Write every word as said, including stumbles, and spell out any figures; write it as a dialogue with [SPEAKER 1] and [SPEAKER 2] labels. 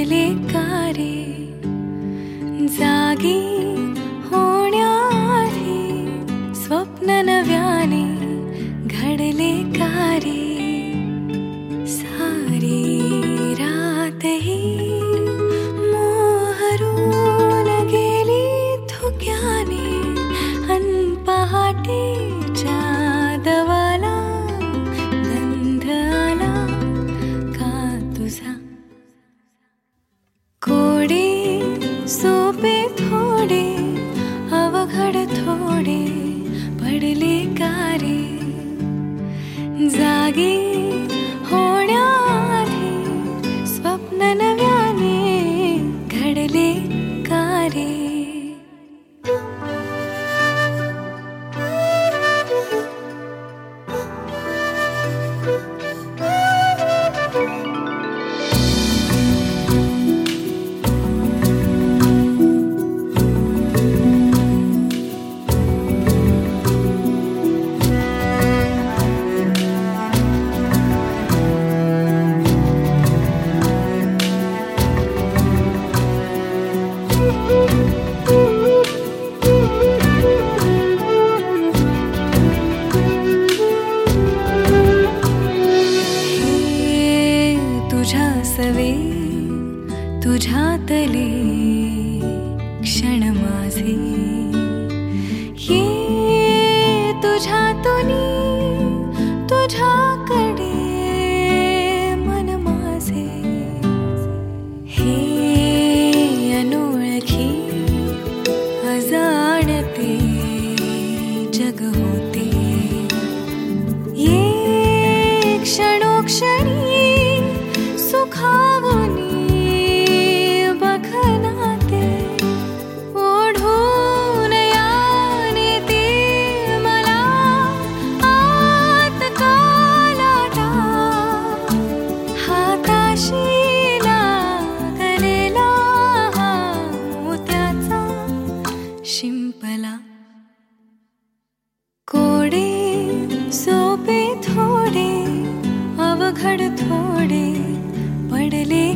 [SPEAKER 1] घडले का रे जागी होण्याआधी स्वप्न नव्याने घडले का रे सारी रातही मोहरून गेली धुक्याने अन पहाटेच्या दवाला गंध आला का तुझा कोडे सोपे थोडे अवघड थोडे पडले का रे जागी होण्याआधी स्वप्न नव्याने घडले का रे तुझ्यासवे तुझ्यातले क्षण माझे ये तुझ्यातूनी तुझ्याकडे मन माझे हे अनोळखी अजाणते जग होते ये क्षणोक्षणी सुखावनी बघनाते ओढून याने ते मला आत कालाटा हाताशी लागलेला हा मोत्याचा शिंपला कोडे सोपे थोडे अवघड थोडे पडले